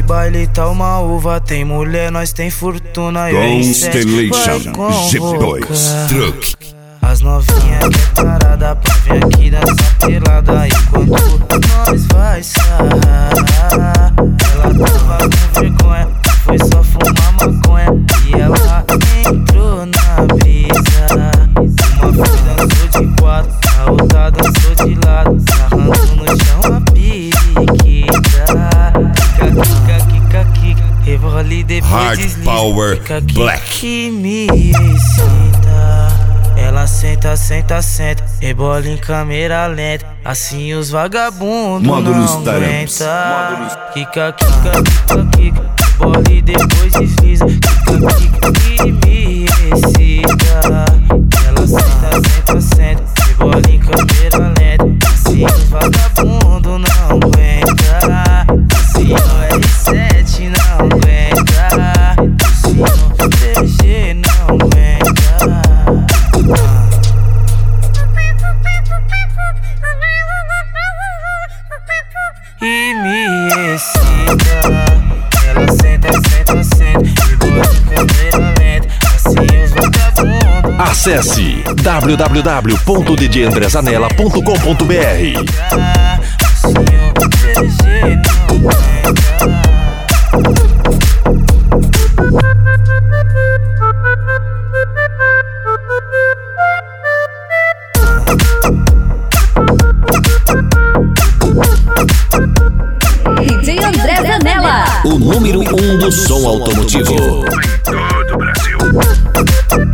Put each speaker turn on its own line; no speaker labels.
baile tá uma uva, tem mulher, nós tem fortuna.
Constellation GP2 Truck.
As novinhas que é parada pra vir aqui dançar pelada. Enquanto nós vai sarrar, ela tava com vergonha, foi só fumar maconha. E ela entrou na brisa. Uma foi dançou de quatro, a outra dançou de lado, sarrando no chão a periquita. Kika, revole depois
Hard
desliza.
Power Black.
Que me excita. Ela senta, senta, senta, rebola em câmera lenta. Assim os vagabundos
Módulos
não
Tarams.
aguenta. Kika, rebola e depois desliza. Kika, que me excita. Ela senta, senta, senta, rebola em câmera lenta. Assim os vagabundos não aguenta. Assim o R7 não aguenta. Assim o PG não aguenta. E me excita. Ela senta, senta, senta, rebola em câmera lenta. Assim os vagabundos.
Acesse www.djandrezanella.com.br.
Assim o PG não aguenta.
DJ André Zanella,
O número 1 do som automotivo.
Em todo o Brasil.